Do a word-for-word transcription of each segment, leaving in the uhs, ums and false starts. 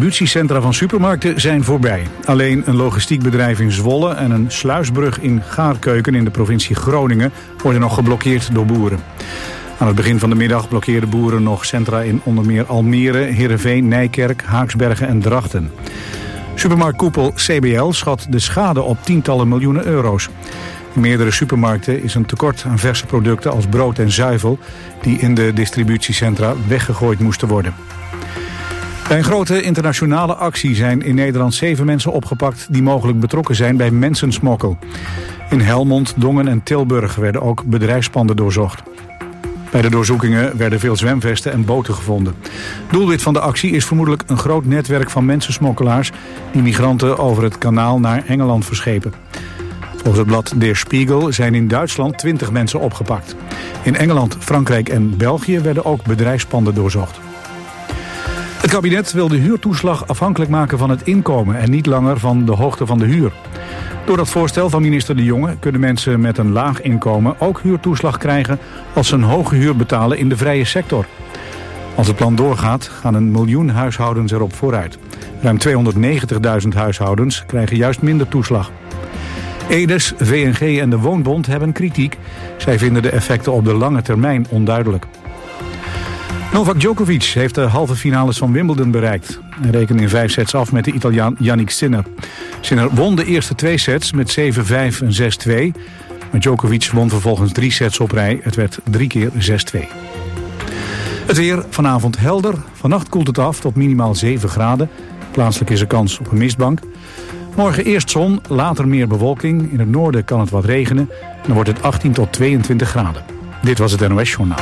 distributiecentra van supermarkten zijn voorbij. Alleen een logistiek bedrijf in Zwolle en een sluisbrug in Gaarkeuken in de provincie Groningen worden nog geblokkeerd door boeren. Aan het begin van de middag blokkeerden boeren nog centra in onder meer Almere, Heerenveen, Nijkerk, Haaksbergen en Drachten. Supermarktkoepel C B L schat de schade op tientallen miljoenen euro's. In meerdere supermarkten is een tekort aan verse producten als brood en zuivel die in de distributiecentra weggegooid moesten worden. Bij een grote internationale actie zijn in Nederland zeven mensen opgepakt die mogelijk betrokken zijn bij mensensmokkel. In Helmond, Dongen en Tilburg werden ook bedrijfspanden doorzocht. Bij de doorzoekingen werden veel zwemvesten en boten gevonden. Doelwit van de actie is vermoedelijk een groot netwerk van mensensmokkelaars die migranten over het kanaal naar Engeland verschepen. Volgens het blad Der Spiegel zijn in Duitsland twintig mensen opgepakt. In Engeland, Frankrijk en België werden ook bedrijfspanden doorzocht. Het kabinet wil de huurtoeslag afhankelijk maken van het inkomen en niet langer van de hoogte van de huur. Door dat voorstel van minister De Jonge kunnen mensen met een laag inkomen ook huurtoeslag krijgen als ze een hoge huur betalen in de vrije sector. Als het plan doorgaat, gaan een miljoen huishoudens erop vooruit. Ruim tweehonderdnegentigduizend huishoudens krijgen juist minder toeslag. Edes, V N G en de Woonbond hebben kritiek. Zij vinden de effecten op de lange termijn onduidelijk. Novak Djokovic heeft de halve finales van Wimbledon bereikt. Hij rekende in vijf sets af met de Italiaan Yannick Sinner. Sinner won de eerste twee sets met zeven vijf en zes twee. Maar Djokovic won vervolgens drie sets op rij. Het werd drie keer zes twee. Het weer vanavond helder. Vannacht koelt het af tot minimaal zeven graden. Plaatselijk is er kans op een mistbank. Morgen eerst zon, later meer bewolking. In het noorden kan het wat regenen. Dan wordt het achttien tot tweeëntwintig graden. Dit was het N O S Journaal.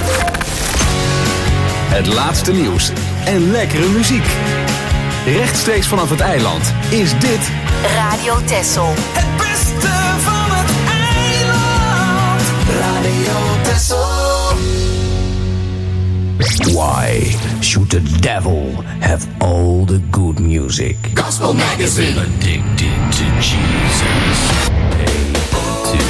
Het laatste nieuws en lekkere muziek. Rechtstreeks vanaf het eiland is dit Radio Texel. Het beste van het eiland. Radio Texel. Why should the devil have all the good music? Gospel Magazine. Addicted to Jesus. A to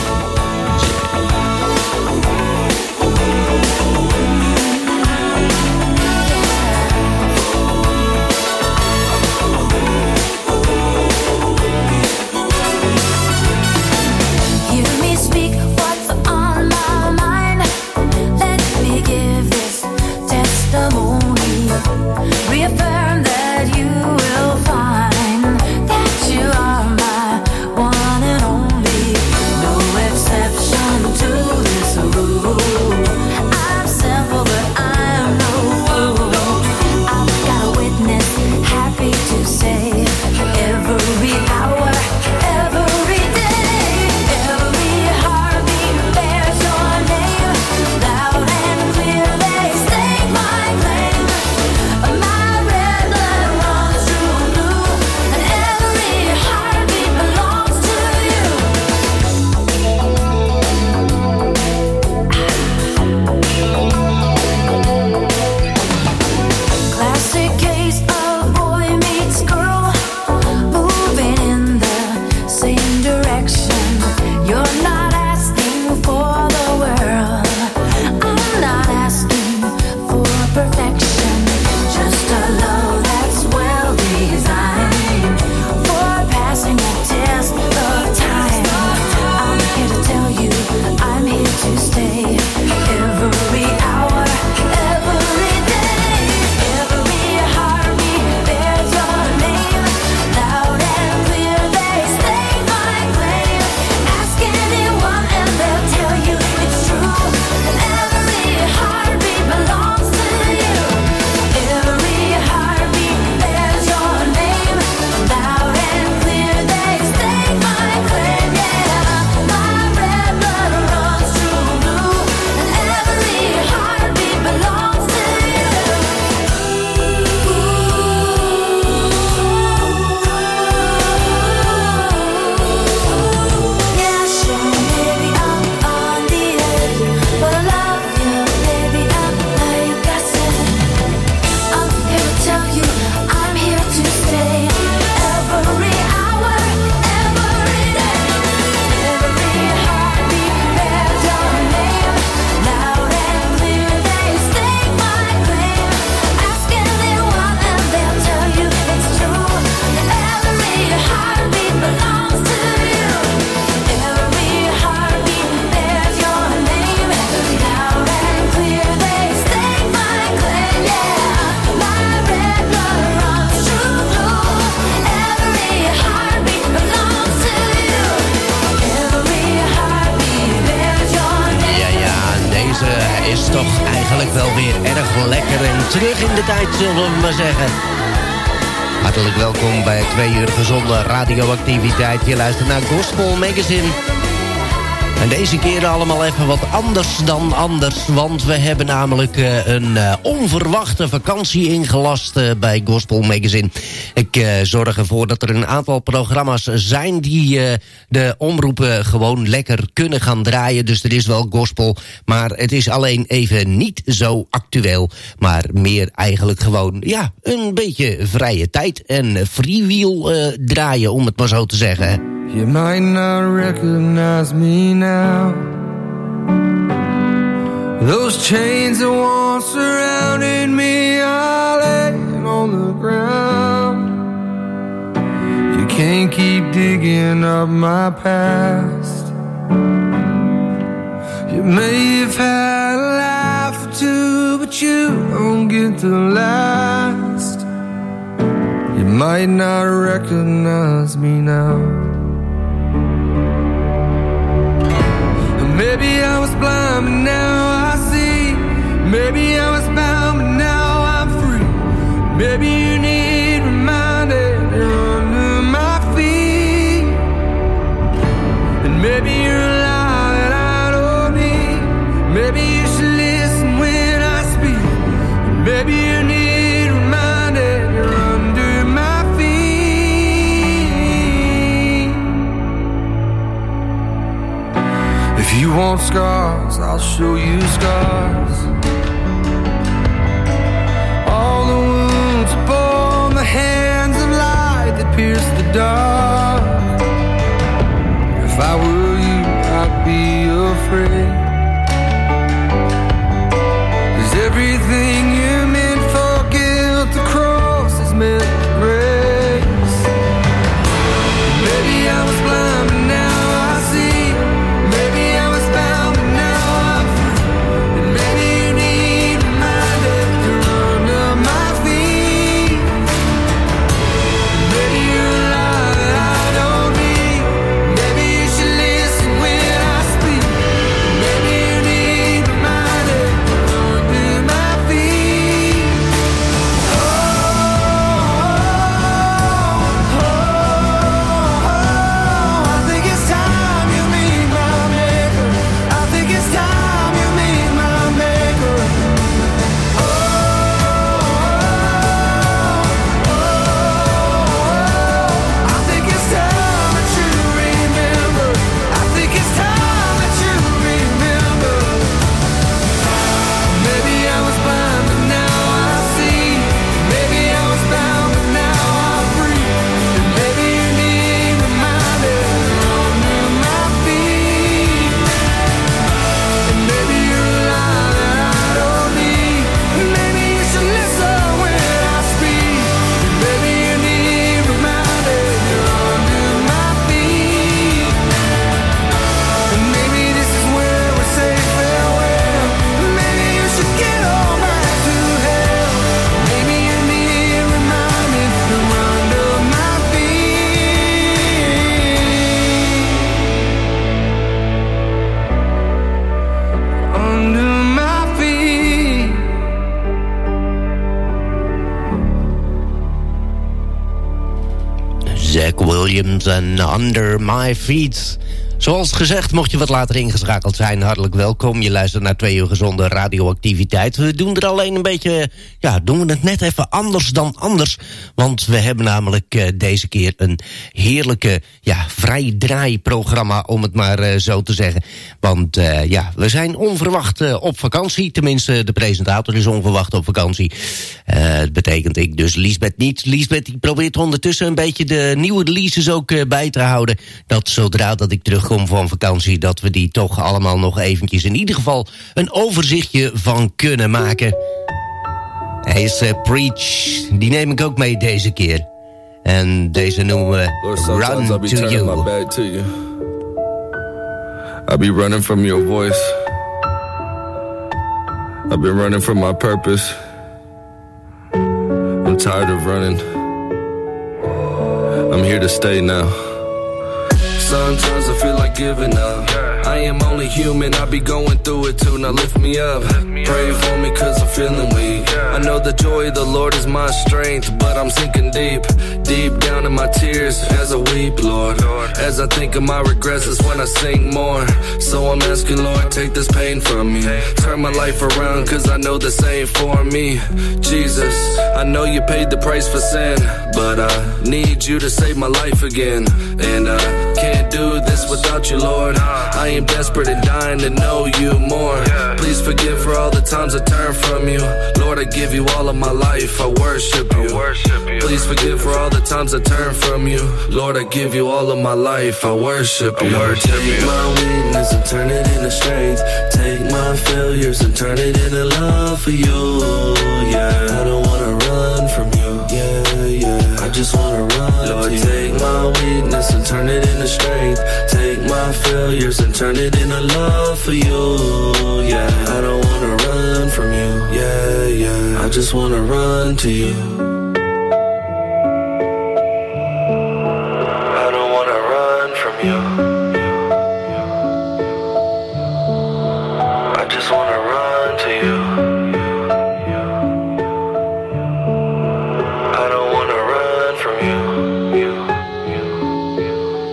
Reaffirm that you will find that you are my one and only. Know it terug in de tijd, zullen we maar zeggen. Hartelijk welkom bij twee uur gezonde radioactiviteit. Je luistert naar Gospel Magazine. En deze keer allemaal even wat anders dan anders. Want we hebben namelijk uh, een uh, onverwachte vakantie ingelast uh, bij Gospel Magazine. Ik uh, zorg ervoor dat er een aantal programma's zijn die uh, de omroepen gewoon lekker kunnen gaan draaien. Dus er is wel gospel, maar het is alleen even niet zo actueel. Maar meer eigenlijk gewoon, ja, een beetje vrije tijd en freewheel uh, draaien, om het maar zo te zeggen. You might not recognize me now. Those chains that once surrounded me are laying on the ground. You can't keep digging up my past. You may have had a life or two, but you don't get the last. You might not recognize me now. Maybe I was blind, but now I see. Maybe I was bound, but now I'm free. Maybe you need reminding you're under my feet. And maybe you're a lie that I don't need. Maybe you should listen when I speak. And maybe you need reminding you're under my feet. If you want scars, I'll show you scars. All the wounds upon the hands of light that pierce the dark. If I were you, I'd be afraid. 'Cause everything you meant for guilt, the cross is meant for grace. Maybe I was blind, but now I see. Maybe I was bound, but now I'm free. And maybe you need reminded you're under my feet. And maybe you're a lie that I don't need. Maybe you should listen when I speak. And maybe you need reminded you're under my feet. Oh, oh, oh, oh, I think it's time you meet my maker. I think it's time you meet my maker. Oh, oh, oh, I think it's time that you remember. I think it's time that you remember. Maybe I was blind, but now I see. Maybe I was bound, but now I'm free. And maybe you need reminded you're under my feet. And maybe you're a lie that I don't need. And maybe you should listen when I speak. And maybe you need reminded you're under my feet. And maybe this is where we say farewell. Maybe you should get on back to hell. Maybe you need reminded you're under my feet. Under my feet. Zach Williams en Under My Feet. Zoals gezegd, mocht je wat later ingeschakeld zijn, hartelijk welkom. Je luistert naar twee uur gezonde radioactiviteit. We doen er alleen een beetje, ja, doen we het net even anders dan anders. Want we hebben namelijk uh, deze keer een heerlijke, ja, vrij draaiprogramma, om het maar uh, zo te zeggen. Want uh, ja, we zijn onverwacht uh, op vakantie. Tenminste, de presentator is onverwacht op vakantie. Uh, dat betekent ik dus Liesbeth niet. Liesbeth die probeert ondertussen een beetje de nieuwe releases ook uh, bij te houden. Dat zodra dat ik terugkom van vakantie, dat we die toch allemaal nog eventjes in ieder geval een overzichtje van kunnen maken. Hij is uh, Preach. Die neem ik ook mee deze keer. En deze noemen we Run to You. My back to you. I'll be running from your voice. I've been running from my purpose. I'm tired of running. I'm here to stay now. Sometimes I feel like giving up. I am only human, I be going through it too. Now lift me up, pray for me cause I'm feeling weak. I know the joy of the Lord is my strength, but I'm sinking deep, deep down in my tears as I weep, Lord. As I think of my regrets is when I sing more. So I'm asking, Lord, take this pain from me. Turn my life around cause I know this ain't for me. Jesus, I know you paid the price for sin, but I need you to save my life again. And I can't do this without you, Lord. I am desperate and dying to know you more. Please forgive for all the times I turned from you. Lord, I give you all of my life, I worship you. Please forgive for all the times I turned from you. Lord, I give you all of my life, I worship you. Lord, take my weakness and turn it into strength. Take my failures and turn it into love for you. Yeah, I don't wanna run from you. Yeah, yeah, I just wanna run. Lord, take my weakness and turn it into strength. Take my failures and turn it into love for you. Yeah, I don't wanna run from you. Yeah, yeah, I just wanna run to you. I don't wanna run from you. I just wanna run to you. I don't wanna run from you. You, you, you.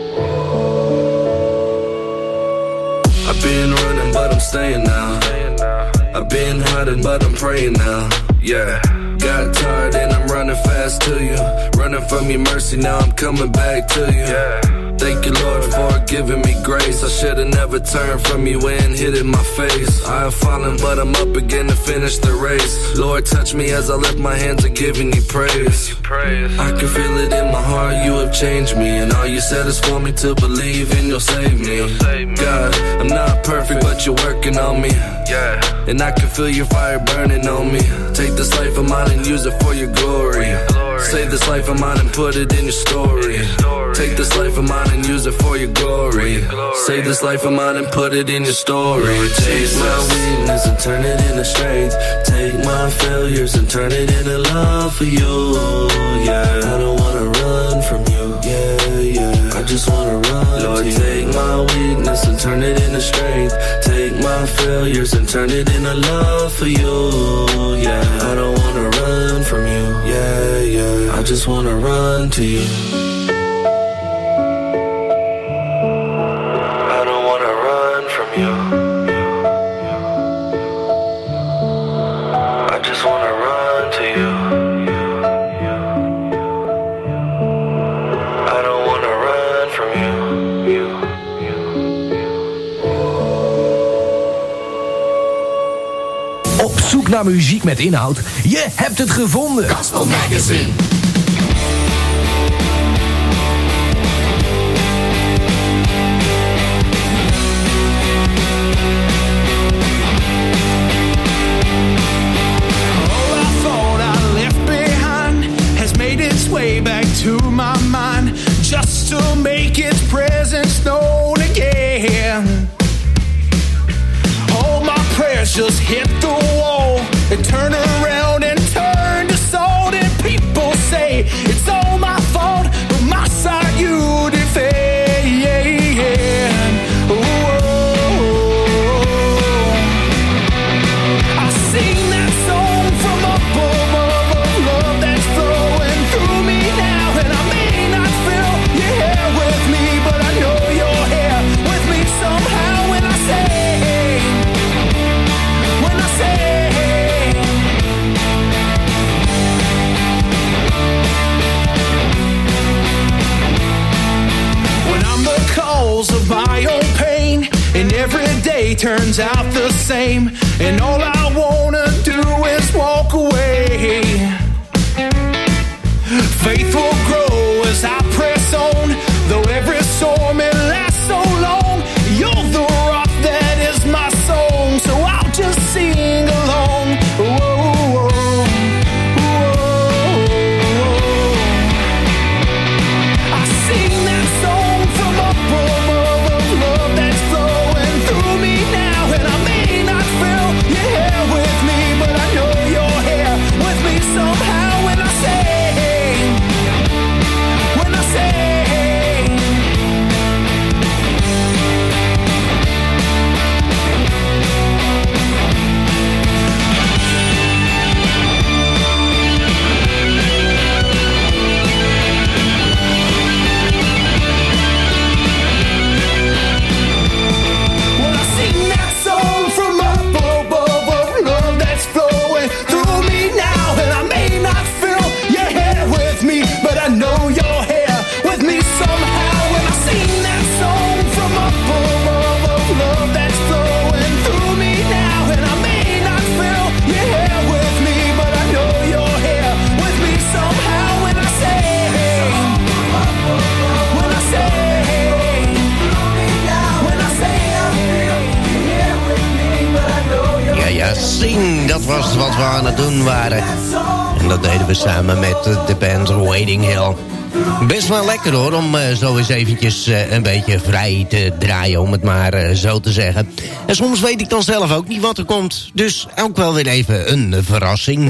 I've been running, but I'm staying now. I've been hiding, but I'm praying now. Yeah. Got tired and I'm running fast to you. Running from your mercy, now I'm coming back to you. Yeah. Thank you, Lord, for giving me grace. I should've never turned from you and hit in my face. I have fallen, but I'm up again to finish the race. Lord, touch me as I lift my hands and giving you praise. I can feel it in my heart, you have changed me. And all you said is for me to believe and you'll save me. God, I'm not perfect, but you're working on me. And I can feel your fire burning on me. Take this life of mine and use it for your glory. Save this life of mine and put it in your story. Take this life of mine and use it for your glory. Save this life of mine and put it in your story. Take my weakness and turn it into strength. Take my failures and turn it into love for you. Yeah, I don't wanna run from you. Yeah, yeah, I just wanna run. Lord, take my weakness and turn it into strength. Take my failures and turn it into love for you. Yeah, I don't wanna run from you. Yeah, yeah, I just wanna run to you. I don't wanna run from you. I just wanna run to you. I don't wanna run from you. You, you, you. Op zoek naar muziek met inhoud? Je hebt het gevonden. Gospel Magazine. Way back to my mind, just to make its presence known again. All my prayers just hit the wall and turn around and turn to salt. And people say it's all my fault, but my side you defend. I sing that song from up above, of love that's flowing through me now. And I may not feel you're here with me, but I know you're here with me somehow. When I say, when I say, when I'm the cause of my own pain, and every day turns out the same, and all I wanna do is walk away. Faith will grow as I press on, though every storm it lasts so long. You're the rock that is my song, so I'll just sing along. Whoa, whoa, whoa. I sing that song from up above, of love that's flowing through me now. And I may not feel you're here with me, but I know you're here with me somehow. When I say, when I say, dat was wat we aan het doen waren. En dat deden we samen met de band Waiting Hill. Best wel lekker hoor, om uh, zo eens eventjes uh, een beetje vrij te draaien, om het maar uh, zo te zeggen. En soms weet ik dan zelf ook niet wat er komt. Dus ook wel weer even een verrassing.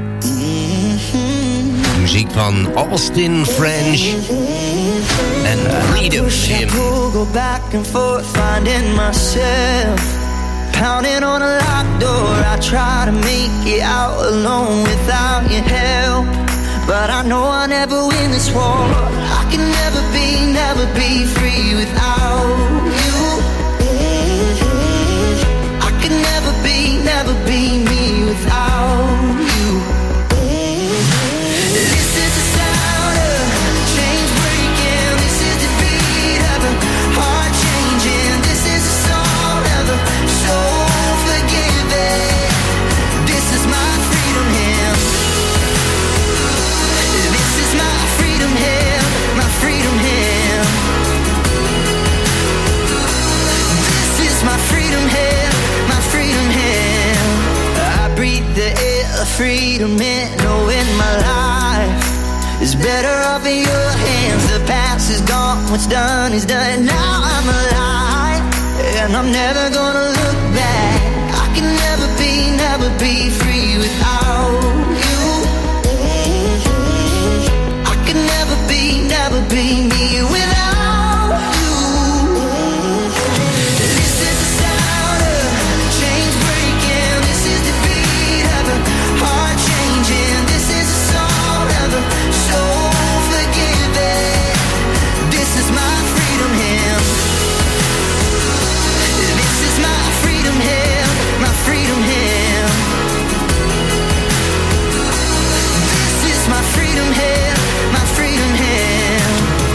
Muziek van Austin French en Freedom Hymn. Go back and forth, finding myself pounding on a locked door. I try to make it out alone without your help, but I know I'll never win this war. I can never be, never be free without you. I can never be, never be me without you. This is the sound of chains breaking. This is the beat of a heart changing. This is the song of a soul forgiven. This is my freedom hymn. This is my freedom hymn, my freedom hymn. This is my freedom hymn, my freedom hymn. I breathe the air of freedom in, knowing my life is better off in your hands. The past is gone, what's done is done. Now I'm alive, and I'm never gonna look back. I can never be, never be free without you. I can never be, never be me without you. This is the sound of chains breaking. This is the beat of a heart changing. This is the song of a soul forgiven. This is my freedom hymn. This is my freedom hymn, my freedom hymn. This is my freedom hymn, my freedom hymn.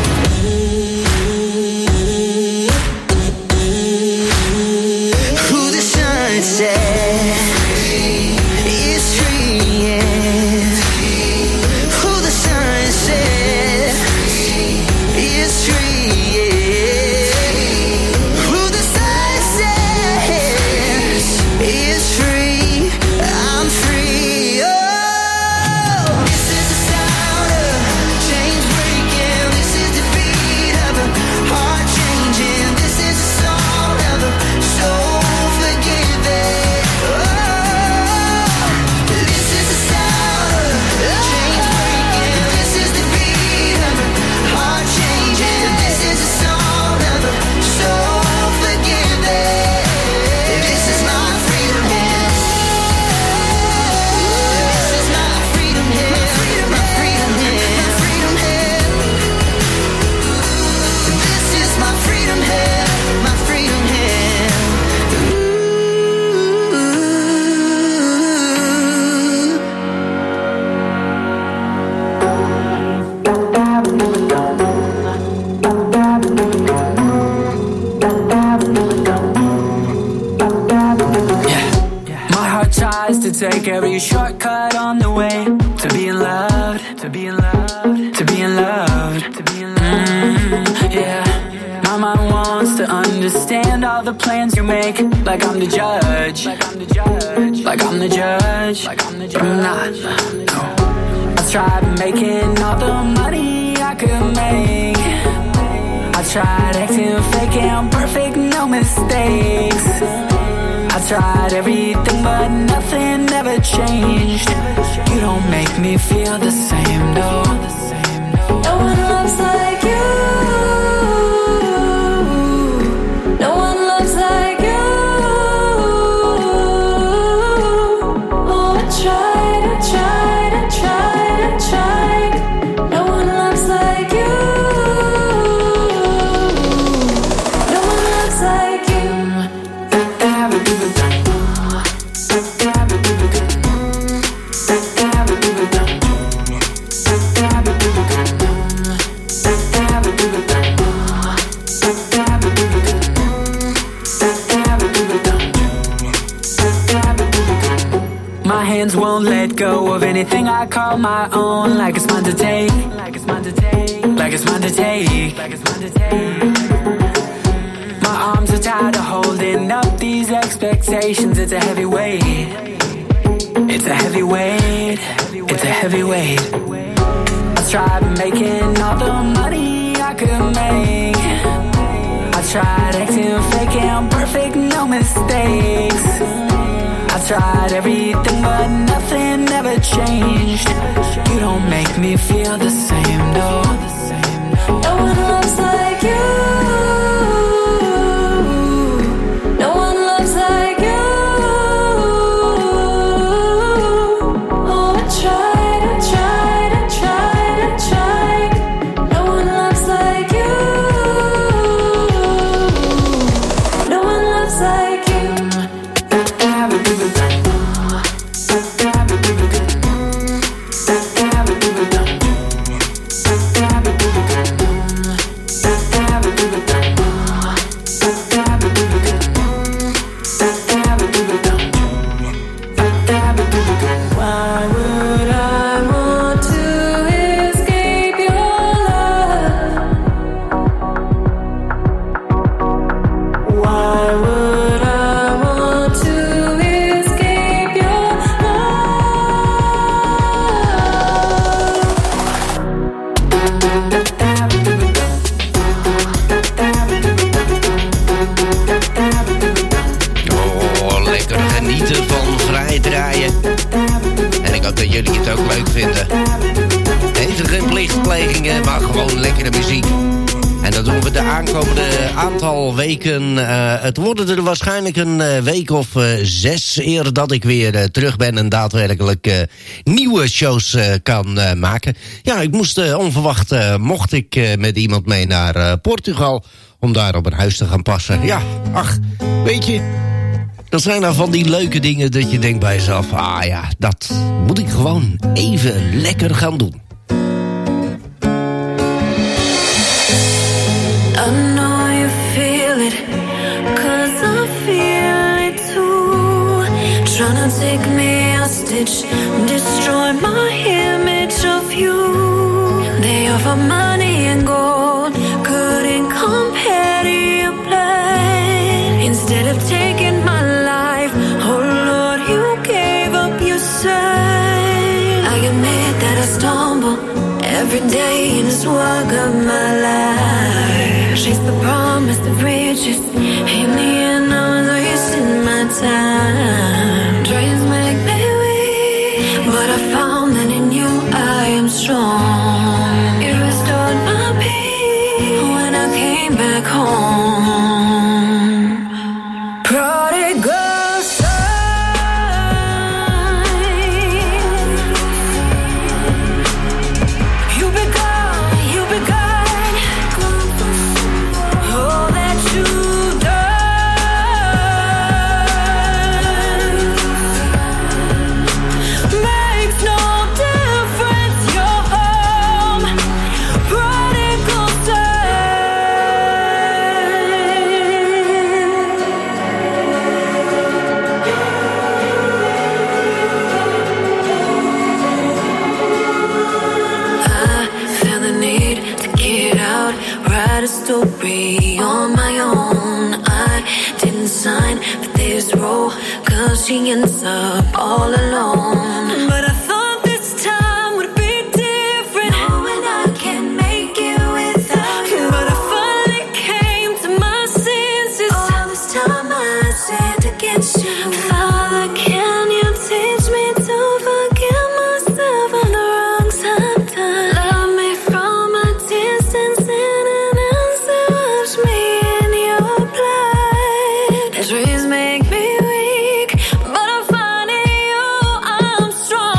Who the sun set is free, yeah. Who the sun set is free, yeah. Who the sun says is free, I'm free. Oh, this is the sound of chains breaking. This is the beat of a heart changing. This is the song of a soul forgiven. Oh, this is the sound of chains breaking. This is the beat of a heart changing. This is the song of a soul forgiven. This is my freedom hymn. This is my freedom hymn. My freedom hymn. My freedom hymn. This is my freedom hymn. My freedom hymn. My heart tries to take every shortcut on the way to being loved, to being loved, to being loved, to being loved. Mm, yeah. My mind wants to understand all the plans you make, like I'm the judge, like I'm the judge, like I'm the judge, like I'm the judge. I'm not. No. I tried making all the money I could make. I tried acting fake and perfect, no mistakes. I tried everything but nothing ever changed. You don't make me feel the same, no. No one loves like you. No one loves like you. Oh, I tried, I tried, I tried, I tried. No one loves like you. No one loves like you. My hands won't let go of anything I call my own, like it's mine to take, like it's mine to take, like it's mine to take, like it's mine to take. My arms are tired of holding up these expectations, it's a heavy weight. It's a heavy weight, it's a heavy weight. I tried making all the money I could make. I tried acting fake and perfect, no mistakes. I tried everything but nothing ever changed. You don't make me feel the same, no. No one loves like you. No one loves like you. Oh, I tried, I tried, I tried, I tried. No one loves like you. No one loves like you. Why would I want to escape your love? Why would I want to escape your Oh, lekker genieten van vrijdraaien. En ik hoop dat jullie het ook leuk vinden. Even geen plichtplegingen, maar gewoon lekkere muziek. En dat doen we de aankomende aantal weken. Uh, het worden er waarschijnlijk een uh, week of uh, zes eer dat ik weer uh, terug ben en daadwerkelijk uh, nieuwe shows uh, kan uh, maken. Ja, ik moest uh, onverwacht, uh, mocht ik uh, met iemand mee naar uh, Portugal om daar op een huis te gaan passen. Ja, ach, weet je, dat zijn nou van die leuke dingen dat je denkt bij jezelf, ah ja, dat moet ik gewoon even lekker gaan doen. I know you feel it, 'cause I feel it too. Tryna take me hostage, destroy my image of you. They offer money and gold, couldn't compare to your blood. Instead of taking my life, oh Lord, you gave up your son. I admit that I stumble every day in this walk of my life. Chase the promise, the riches. In the end, I was wasting my time. Dreams make me weak, but I found that in you I am strong. You restored my peace when I came back home. Prodigal son, you be gone, you be gone. All that you've done makes no difference. You're home, prodigal son. I feel the need to get out, write a story on my own. I didn't sign for this role, 'cause she ends up all alone. But I thought this time would be different, knowing I can't make it without you. But I finally came to my senses. All this time I sinned against you. Father, can you teach me to forgive myself for the wrongs I've done? Love me from a distance in an answer. Wash me in your blood. The dreams make me weak, but I find in you I'm strong.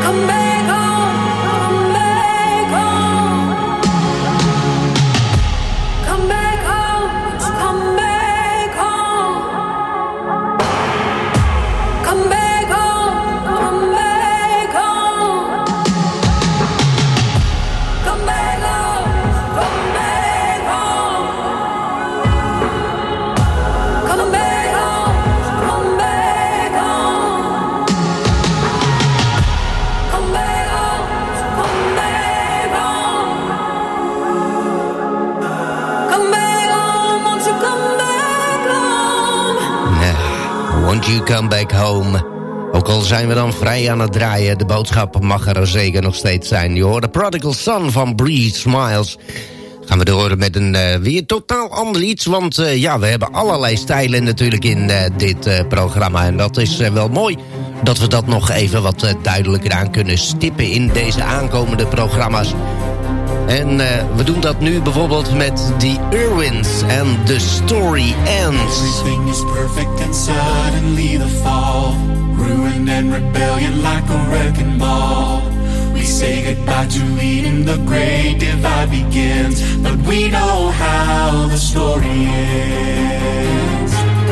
Won't You Come Back Home. Ook al zijn we dan vrij aan het draaien, de boodschap mag er zeker nog steeds zijn. Je hoort de Prodigal Son van Bree Smiles. Gaan we door met een uh, weer totaal ander iets. Want uh, ja, we hebben allerlei stijlen natuurlijk in uh, dit uh, programma. En dat is uh, wel mooi dat we dat nog even wat uh, duidelijker aan kunnen stippen in deze aankomende programma's. En uh, we doen dat nu bijvoorbeeld met The Irwins en The Story Ends. Everything is perfect and suddenly the fall. Ruin and rebellion like a wrecking ball. We say goodbye to Eden, the great divide begins. But we know how the story ends.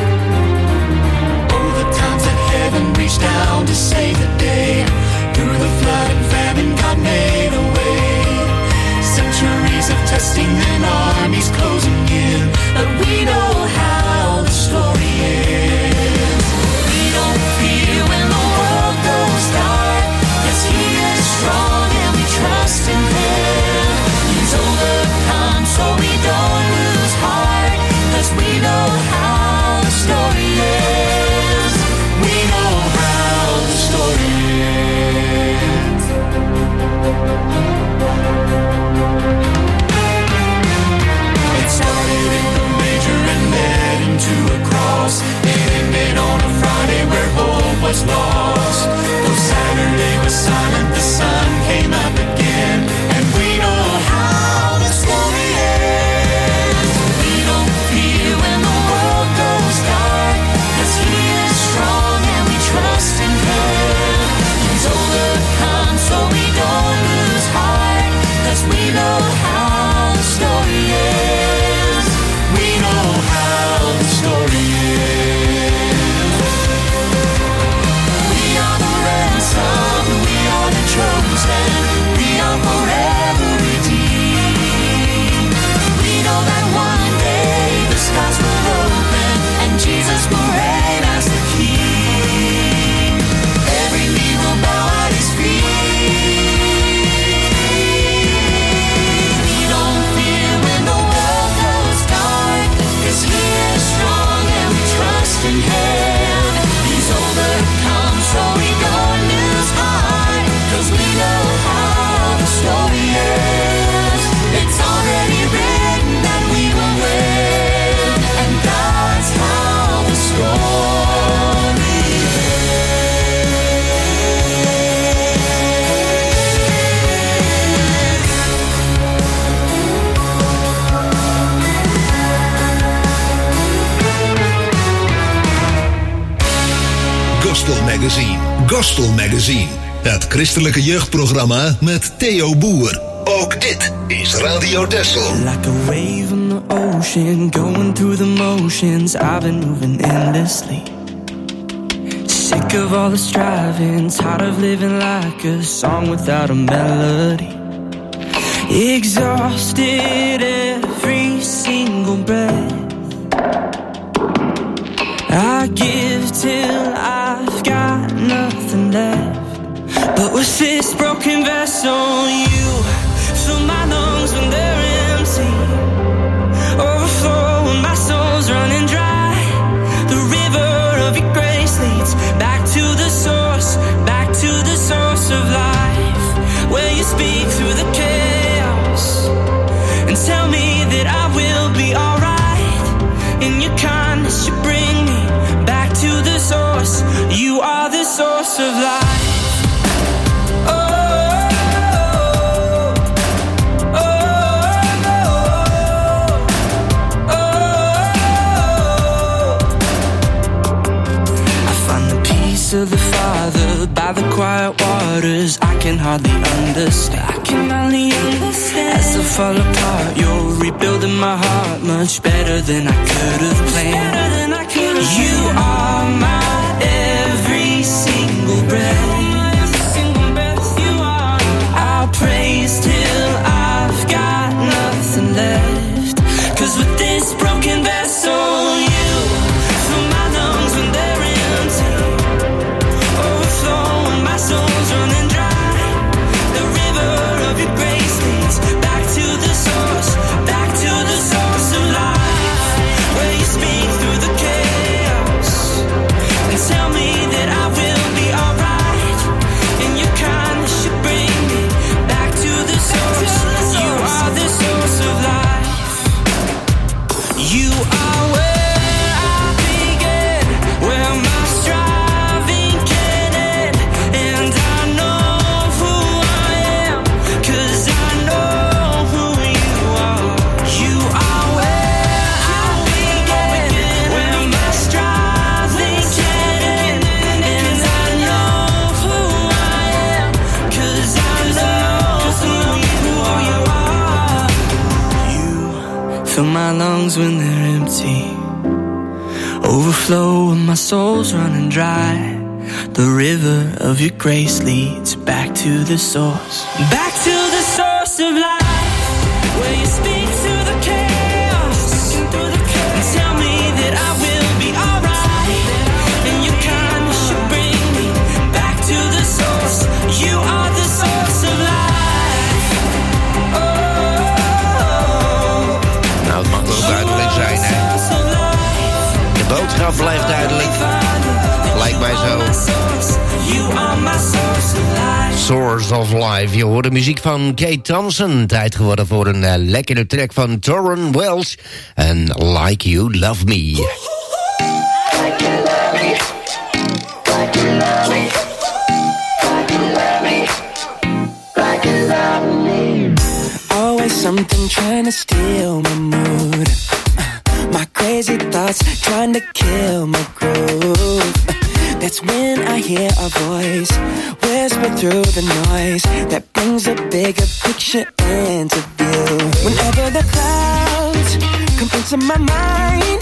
Oh, the times that heaven reached down to save the day. Through the flood and famine, God made a way. Centuries of testing and armies closing in. But we know how the story ends. We don't fear when the world goes dark, 'cause He is strong and we trust in Him. He's overcome so we don't lose heart, 'cause we know how the story ends. We know how the story ends. It started in the major and led into a cross. It ended on a Friday where hope was lost. Though Saturday was silent, the sun came up again. And we know how the story ends. We don't fear when the world goes dark, 'cause He is strong and we trust in Him. He's overcome so we don't lose heart, 'cause we know how the story ends. We know how the story ends. We are the ransom, we are the chosen, we are forever redeemed. We know that one day the skies will open and Jesus will reign as the King. Every knee will bow at His feet. We don't fear when the world goes dark, 'cause He is strong and we trust in Him. He's overcome so we don't lose heart, 'cause we know how the story ends. It's already written that we will win, and that's how the story Gospel Magazine. Gospel Magazine. Het christelijke jeugdprogramma met Theo Boer. Ook dit is Radio Texel. Like a wave on the ocean, going through the motions. I've been moving endlessly. Sick of all the striving, tired of living like a song without a melody. Exhausted every single breath I give till I've got nothing left. But with this broken vessel, you fill my lungs when they're empty. Overflow when my soul's running dry. The river of your grace leads back to the source, back to the source of life, where you speak through the chaos and tell me that I will be alright. In your kindness you bring me back to the source. You are the source of life. Oh, oh, oh, oh. I find the peace of the Father by the quiet water. waters I can hardly understand. I can hardly understand. As I fall apart, you're rebuilding my heart much better than I could have planned. You are my every single breath. I'll praise till I've got nothing left. 'Cause with this broken vessel, you fill my lungs when they're empty, overflowing, my soul's running dry. The river of your grace leads back to the source, back to the source of life, where you speak through the chaos and tell me that I will be alright. And your kindness should bring me back to the source. You are the source of life. You are where I begin, where my striving can end. And I know who I am, 'cause I know who you are. You are where I begin, where my striving can end. And I know who I am, 'cause I know who you are. You fill my lungs when they're empty, overflow when my soul's running dry. The river of your grace leads back to the source, back to the source of life, where you speak through the chaos and tell me that I will be alright. And your kindness should bring me back to the source. You are the source of life. Oh, nou, het mag wel duidelijk zijn, hè. De boodschap blijft duidelijk. Lijkt mij zo. Source of Life. Je hoort de muziek van Kate Thompson. Tijd geworden voor een uh, lekkere track van Tauren Welsh. En Like You Love Me. Like you love me. Like you love me. Like you love me. Like you love me. Always something trying to steal my mood. My crazy thoughts trying to kill my groove. That's when I hear a voice whisper through the noise that brings a bigger picture into view. Whenever the clouds come into my mind,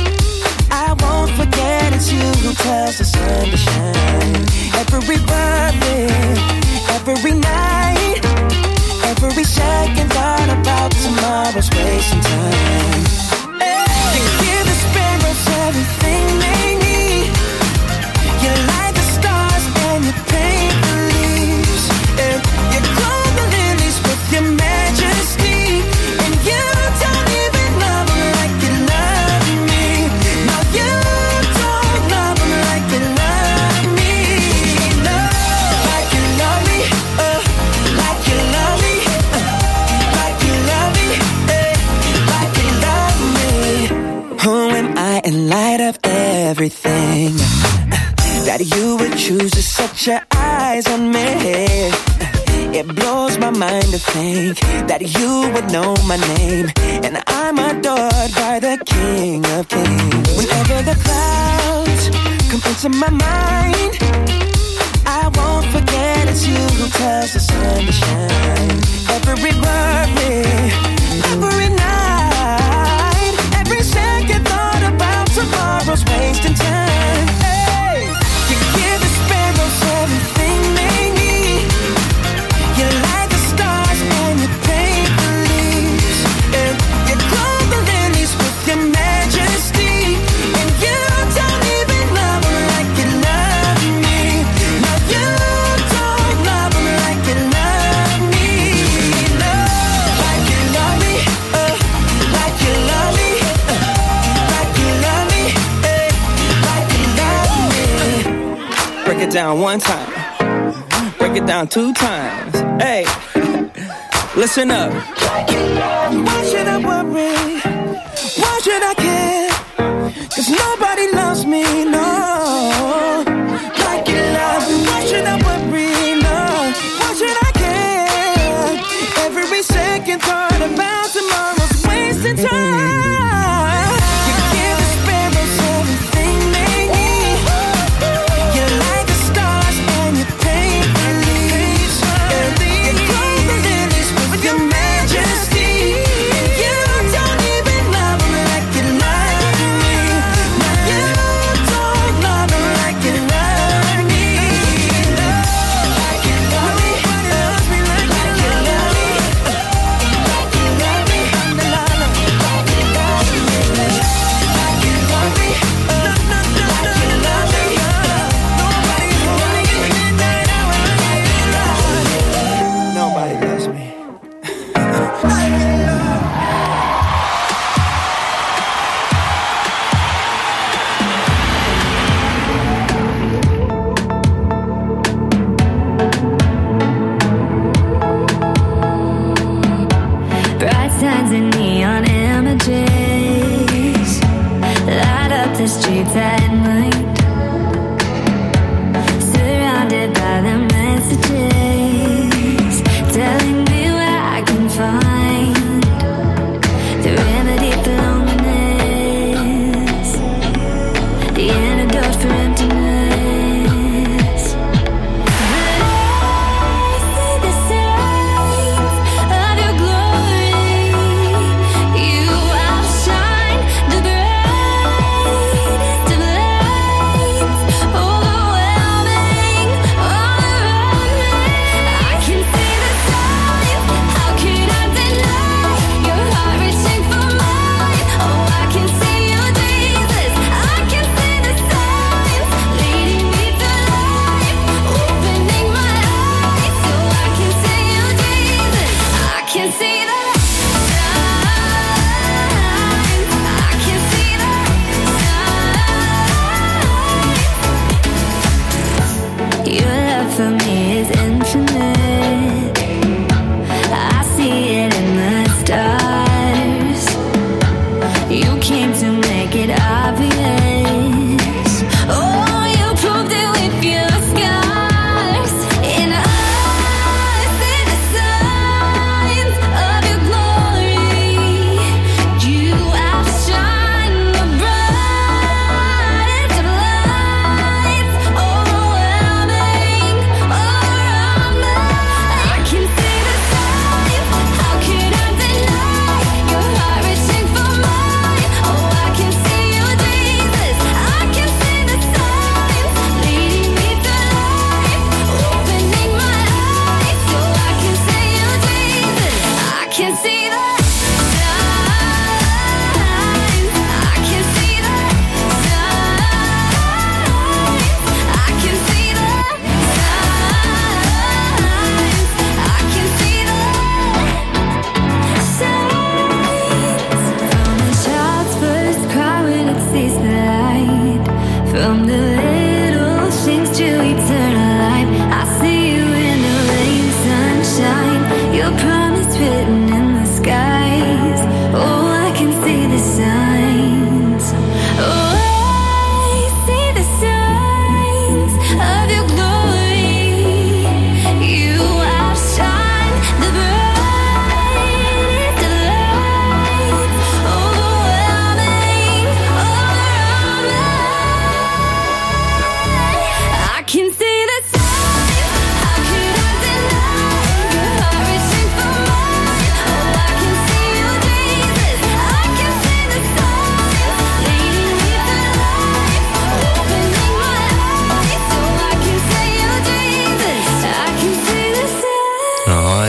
I won't forget it's you who tells the sun to shine. Every birthday, every night, every second thought about tomorrow's wasting time. You give the sparrows everything they need. You light the stars and you paint the leaves. And you clothe the lilies with your majesty. And you don't even love them like you love me. No, you don't love them like you love me. No, like you love me. Uh, like you love me. Uh, like you love me. Uh, like you love me. Who am I in light of everything? That you would choose to set your eyes on me. It blows my mind to think that you would know my name. And I'm adored by the King of Kings. Whenever the clouds come into my mind, I won't forget it's you who tells the sun to shine. Every birthday, every night, every second thought about tomorrow's wasting time. Hey, you give the sparrows everything they need. You light the stars and you paint the leaves. And you clothe the lilies with your majesty. And you don't even love them like you love me. No, you don't love them like you love me. No, like you love me. Uh, like you love me. Uh, like you love me. Uh, like you love me. Break it down one time. Break it down two times. Hey, listen up. Why should I worry? Why should I care? 'Cause nobody loves me, no. Like you love me. Why should I worry? No. Why should I care? Every second thought about tomorrow's wasting time. You give the sparrows everything they need. You light the stars and you paint the leaves.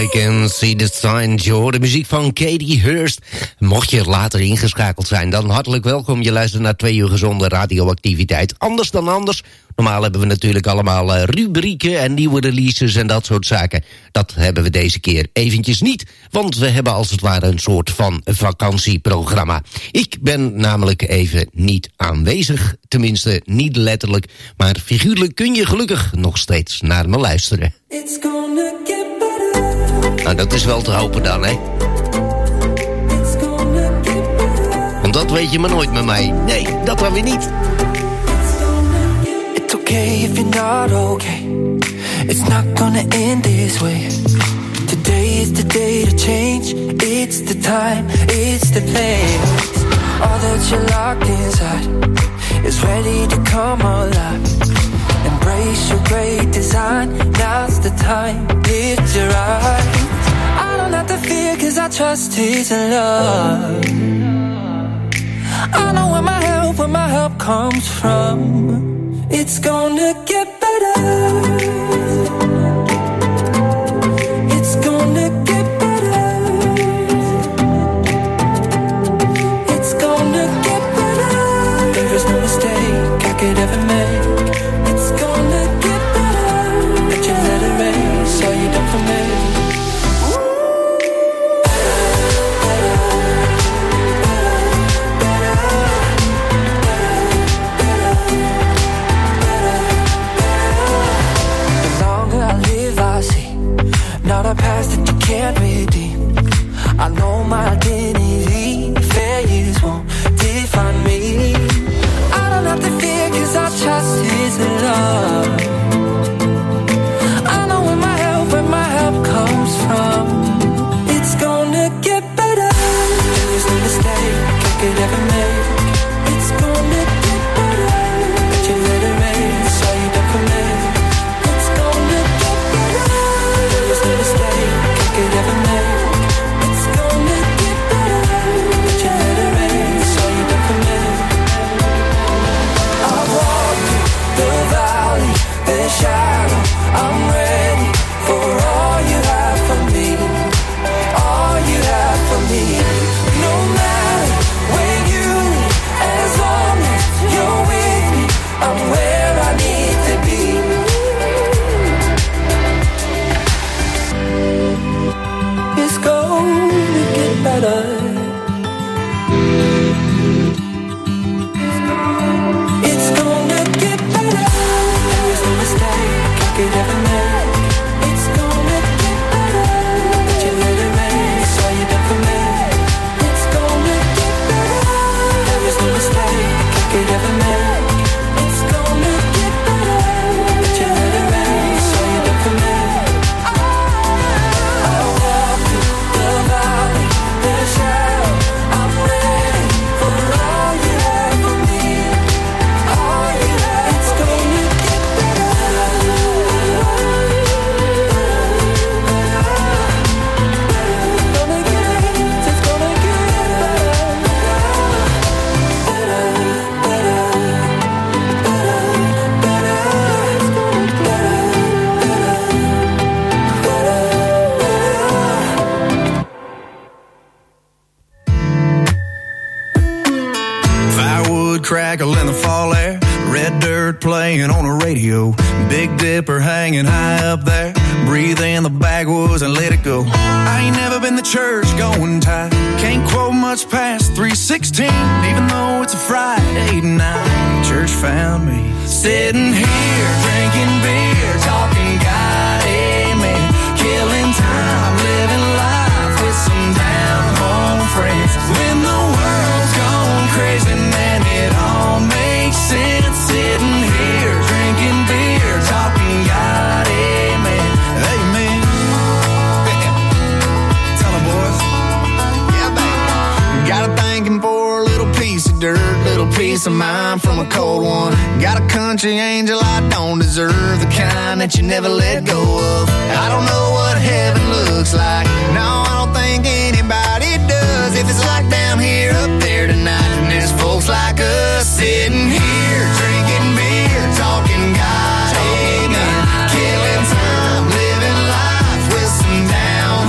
I can see the signs. Je hoort de muziek van Katie Hurst. Mocht je later ingeschakeld zijn, dan hartelijk welkom. Je luistert naar twee uur gezonde radioactiviteit. Anders dan anders. Normaal hebben we natuurlijk allemaal uh, rubrieken en nieuwe releases en dat soort zaken. Dat hebben we deze keer eventjes niet. Want we hebben als het ware een soort van vakantieprogramma. Ik ben namelijk even niet aanwezig. Tenminste, niet letterlijk. Maar figuurlijk kun je gelukkig nog steeds naar me luisteren. It's gonna get better. Nou, dat is wel te hopen dan, hè? Want dat weet je maar nooit met mij. Nee, dat dan weer niet. It's okay if you're not okay. It's not gonna end this way. Today is the day to change. It's the time, it's the place. All that you're locked inside is ready to come alive. Embrace your great design. Now's the time, lift your eyes. I don't have to fear cause I trust His love. I know where my help, where my help comes from. It's gonna get better. It's gonna get better. It's gonna get better. There is no mistake I could ever make. It's gonna get better. Let your let erase all you done for me. Not a past that you can't redeem. I know my identity. Failures won't define me. I don't have to fear cause I trust His love. I know where my help, where my help comes from. It's gonna get better. There's no mistake I could ever make. It's gonna get better. Let you let it rain, so you done for me. It's gonna get better. There's no mistake I could ever make. It's gonna get better. Let you let it rain, so you done for me. I walk through the valley, the shadow. I'm ready for all you have for me. All you have for me. No matter where you lead, as long as you're with me, I'm where I need to be. It's gonna get better. It's gonna get better. There's no mistake I could ever make. It's gonna get better. Let you let it rain, so you done for me. It's gonna get better. There is no mistake I could ever make. It's gonna get better. Let you let it rain, so you done for me. I walk through the valley, the shadow. I'm ready for all you have for me. All you have. It's gonna get better. Gonna get, it's gonna get better. Better, better, better, better. It's gonna get Firewood crackle in the fall air, red dirt playing on a radio, Big Dipper hanging high up there, breathe in the backwoods and let it go. I ain't never been to church going tight, can't quote much past three sixteen, even though it's a Friday night. Church found me sitting here drinking beer, talking God, amen, killing time, living life with some down home friends. When the world's gone crazy, man, it all makes sense. Sitting here drinking beer, talking God, amen, amen. Tell 'em, boys. Yeah, baby. Got a thanking for a little piece of dirt, little piece of mind from a cold one. Got a country angel I don't deserve, the kind that you never let go of. I don't know what heaven looks like, no, I don't think anybody does. If it's like down here, up there tonight, and there's folks like us sitting here drinking beer, talking God, amen, killing time, living life with some down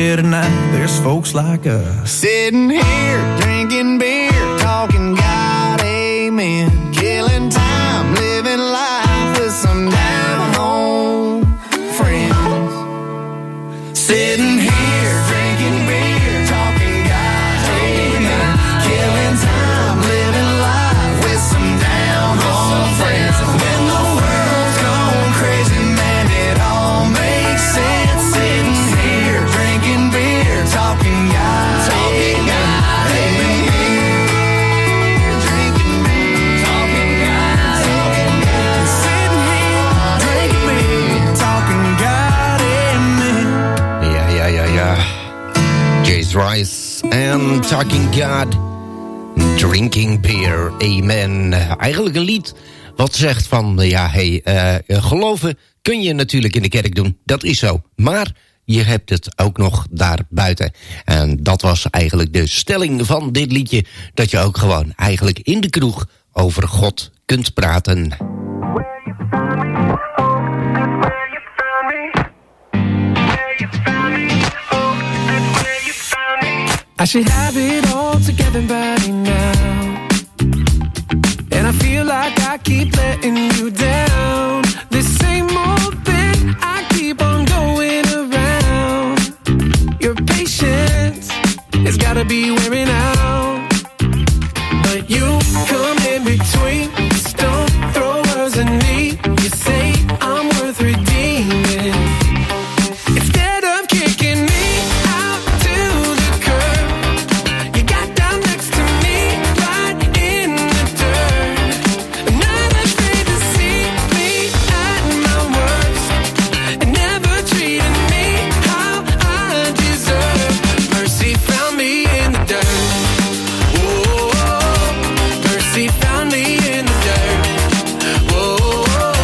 here tonight, there's folks like us. Sitting here, drinking beer, talking God, amen. Killing time, living life with some down-home friends. Sitting here, drinking beer, talking God, amen. Killing time, living life with some down-home friends. When the world's gone crazy, man, it all makes sense. Sitting here, drinking beer, talking God, talking God, amen. Drinking beer, talking God, talking God. Sitting here, drinking beer, talking God, amen. Ja, ja, ja, ja. Jace Rice en Talking God. Drinking beer, amen. Eigenlijk een lied wat zegt van, ja, hey, uh, geloven kun je natuurlijk in de kerk doen. Dat is zo. Maar je hebt het ook nog daar buiten. En dat was eigenlijk de stelling van dit liedje. Dat je ook gewoon eigenlijk in de kroeg over God kunt praten. I should have it all together by now, and I feel like I keep letting you down. The same old thing, I keep on going around. Your patience has gotta be wearing out, but you come in between. Just don't throw words at me. You say I'm worth redeeming. Instead of kicking me out to the curb, you got down next to me, right in the dirt. Not afraid to see me at my worst, and never treated me how I deserve. Mercy found me in the dirt. Whoa, mercy found me in the dirt. Whoa,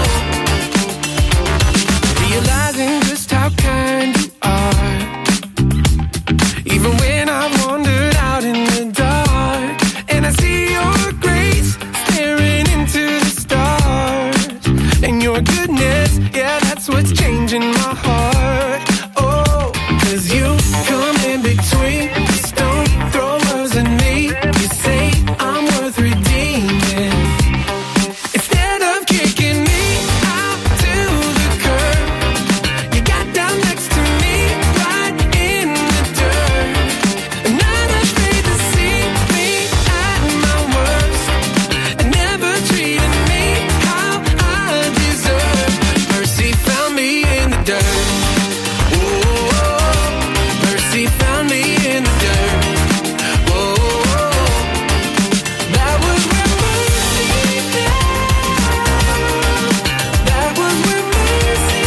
realizing just how kind you are, even when I've wandered out in the dark, and I see your grace staring into the stars, and your goodness, yeah, that's what's changing my heart. Oh, 'cause you come in between. Just don't throw words at me. You say I'm worth redeeming. Instead of kicking me out to the curb, you got down next to me, right in the dirt. Not afraid to see me at my worst, and never treated me how I deserve. Mercy found me in the dirt. Whoa, mercy found me in the dirt. Whoa, that was where mercy found. That was where mercy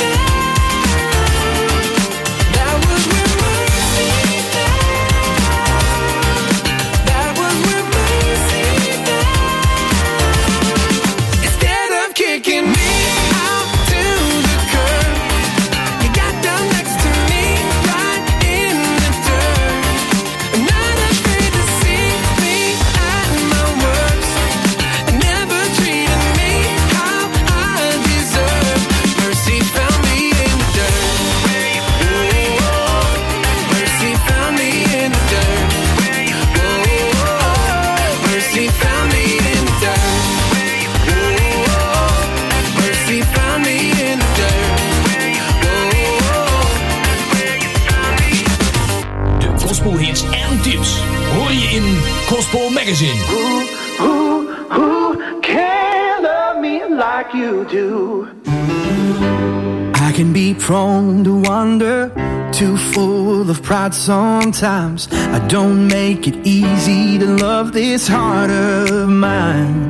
found. That was where mercy found. That was where mercy found. Instead of kicking me out to the curb, you got down next to me, right in the dirt. Not afraid to see me at my worst, and never treated me how I deserve. Mercy found me in the dirt. Whoa, mercy found me in the dirt. Whoa, mercy found me in the dirt. Whoa, mercy found me in the dirt. De gospelhits en tips hoor je in Gospel Magazine. Who, who, who can love me like you do? I can be prone to wander, too full of pride sometimes. I don't make it easy to love this heart of mine.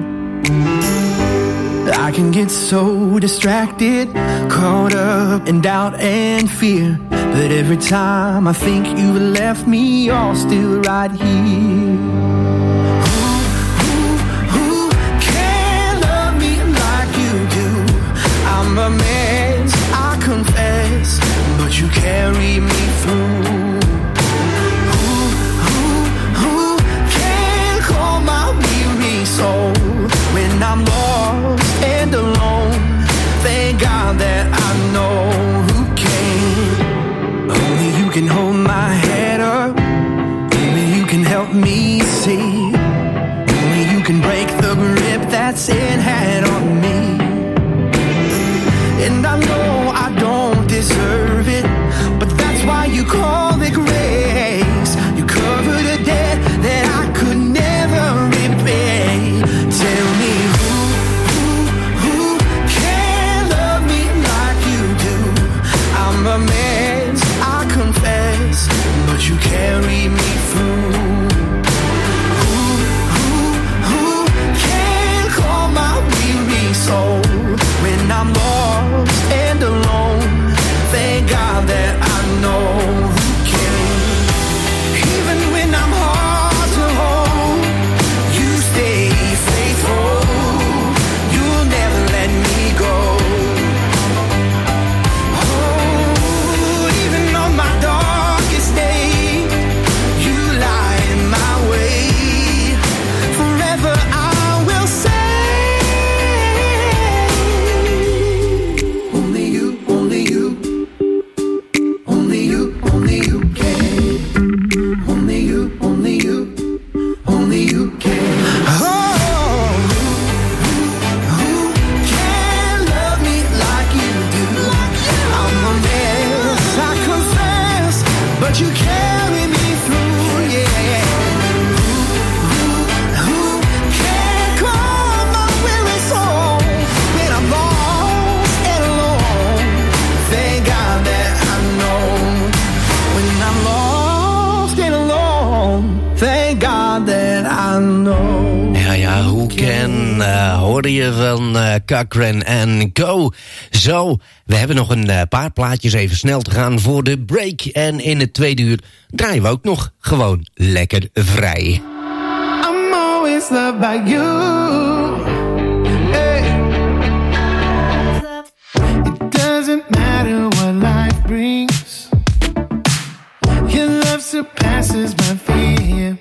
I can get so distracted, caught up in doubt and fear, but every time I think you've left me, you're still right here. Who, who, who can love me like you do? I'm a mess, I confess, but you carry me through. Who, who, who can calm my weary soul when I'm lost and alone? Thank God that I know who can. Only you can hold alone. Thank God that I know. Ja, ja, Who Can, uh, hoorde je van uh, Cochran en Co. Zo, we hebben nog een uh, paar plaatjes even snel te gaan voor de break. En in het tweede uur draaien we ook nog gewoon lekker vrij. I'm always loved by you. Hey. It doesn't matter what life brings. Your love surpasses my fear.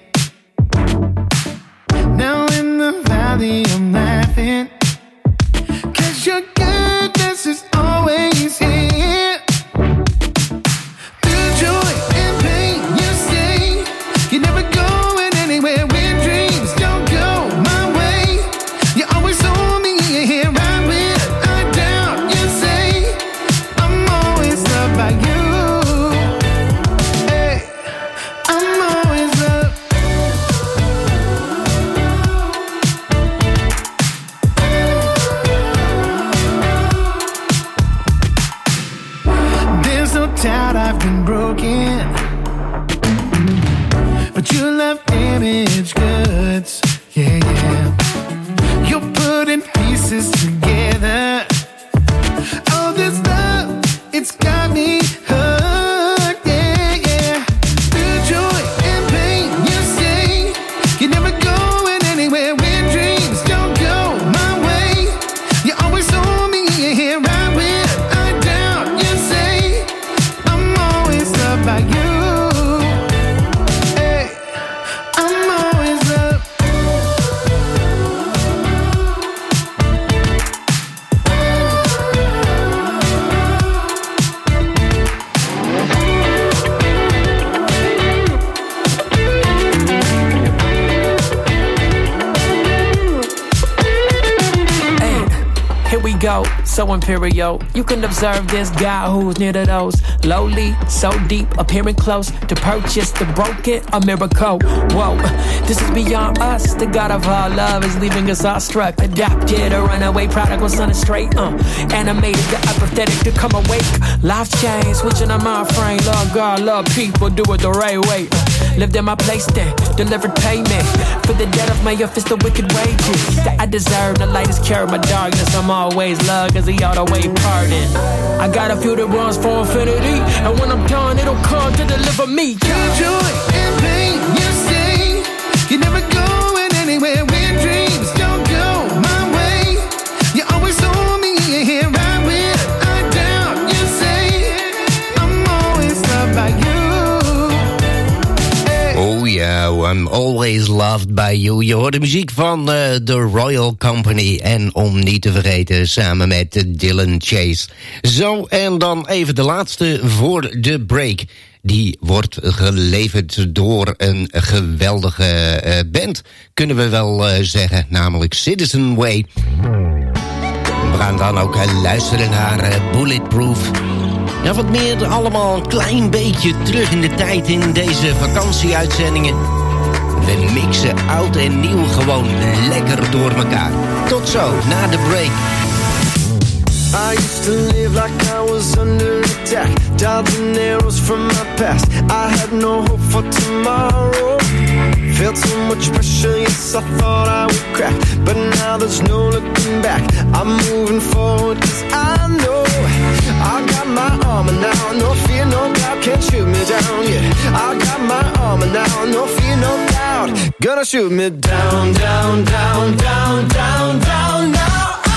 Now in the valley I'm laughing, 'cause your goodness is always here. Through joy and pain you stay. You're never going anywhere when dreams don't go my way. You always hold me here right when I doubt. You say I'm always loved by you. Hey, I'm always loved. There's no doubt I've been broken, but you love damaged goods. Yeah, yeah. You're putting pieces together. Oh, this love, it's got me hooked. Yeah, yeah. Through joy and pain you stay. You're never going anywhere when dreams don't go my way. You always hold me here right when I doubt. You say I'm always loved by you. Hey, I'm always loved. Hey, here we go, so imperial. You can observe this guy who's near to those lowly, so deep, appearing close to purchase the broken, a miracle. Whoa, this is beyond us. The God of all love is leaving us all struck. Adopted a runaway prodigal son is straight, uh, animated, the apathetic to come awake. Life change, switching on my frame. Love God, love people, do it the right way. Lived in my place then, delivered payment for the debt of my offense, the wicked wages that I deserve. The light has carried my darkness. I'm always loved, cause he all the way pardon. I got a few that runs for infinity, and when I'm done, it'll come to deliver me. Through joy and pain you stay. You're never going anywhere when dreams don't go my way. You always hold me here right when I doubt. You say I'm always loved by you. Oh ja, I'm always loved by you. Je hoort de muziek van uh, The Royal Company. En om niet te vergeten, samen met Dylan Chase. Zo, en dan even de laatste voor de break. Die wordt geleverd door een geweldige uh, band, kunnen we wel uh, zeggen. Namelijk Citizen Way. We gaan dan ook uh, luisteren naar uh, Bulletproof. Ja, wat meer allemaal een klein beetje terug in de tijd in deze vakantieuitzendingen. We mixen oud en nieuw gewoon lekker door elkaar. Tot zo, na de break. I used to live like I was under attack, dodging arrows from my past. I had no hope for tomorrow. Felt so much pressure, yes, I thought I would crack. But now there's no looking back. I'm moving forward cause I know I got my armor now. No fear, no doubt, can't shoot me down, yeah. I got my armor now. No fear, no doubt, gonna shoot me down, down, down, down, down, down, now.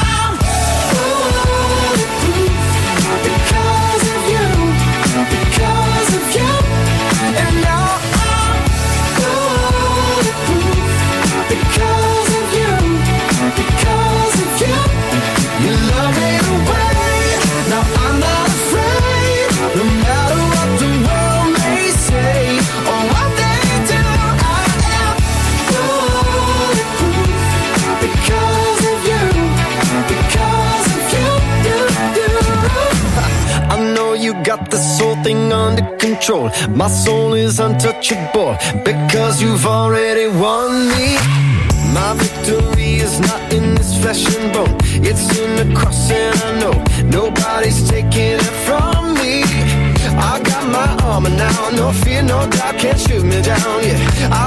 Because of you, because of you, and now I'm bulletproof. Because of you, because of you, you love me away. Now I'm not afraid, no matter what the world may say or what they do. I am bulletproof. Because of you, because of you, you, you. I know you got this whole thing under control. My soul is untouchable because you've already won me. My victory is not in this flesh and bone. It's in the cross and I know nobody's taking it from me. I got my armor now, no fear, no doubt, can't shoot me down, yeah.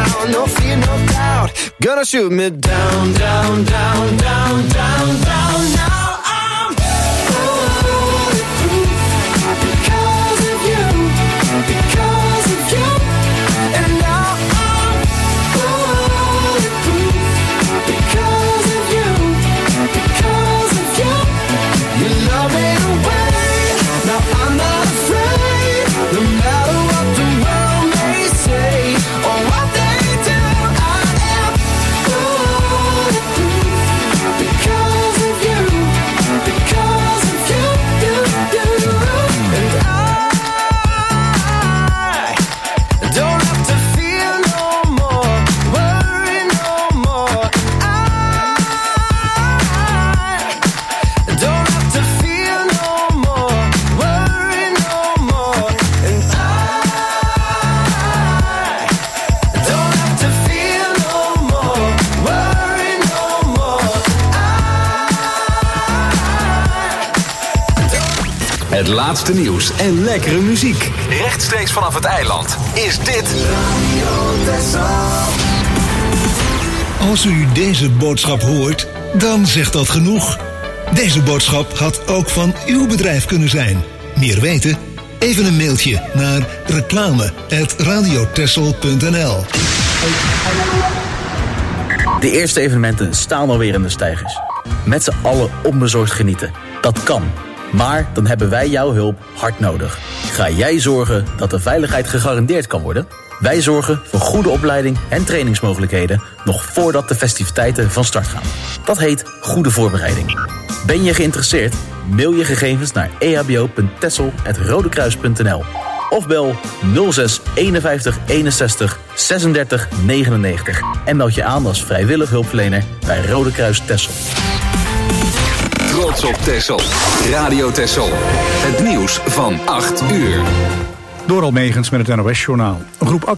down, no fear, no doubt. Gonna shoot me down, down, down, down, down, down. Now I'm bulletproof because of you, because of you. And now I'm bulletproof because of you, because of you. You love me away, now I'm not afraid. No matter what the world may say or what they do, I am bulletproof because of you, because of you, you, you. And I don't have to fear no more, worry no more. I don't have to fear no more, worry no more. And I don't have to fear no more, worry no more. Het laatste nieuws en lekkere muziek. Rechtstreeks vanaf het eiland is dit Als u deze boodschap hoort, dan zegt dat genoeg. Deze boodschap had ook van uw bedrijf kunnen zijn. Meer weten? Even een mailtje naar reclame apenstaartje radiotessel punt n l. De eerste evenementen staan alweer in de steigers. Met z'n allen onbezorgd genieten. Dat kan. Maar dan hebben wij jouw hulp hard nodig. Ga jij zorgen dat de veiligheid gegarandeerd kan worden? Wij zorgen voor goede opleiding en trainingsmogelijkheden nog voordat de festiviteiten van start gaan. Dat heet goede voorbereiding. Ben je geïnteresseerd? Mail je gegevens naar e h b o punt tessel apenstaartje rodekruis punt n l of bel nul zes eenenvijftig eenenzestig zesendertig negenennegentig en meld je aan als vrijwillig hulpverlener bij Rode Kruis Texel. Trots op Texel. Radio Texel. Het nieuws van acht uur. Door Almegens met het N O S-journaal. Een groep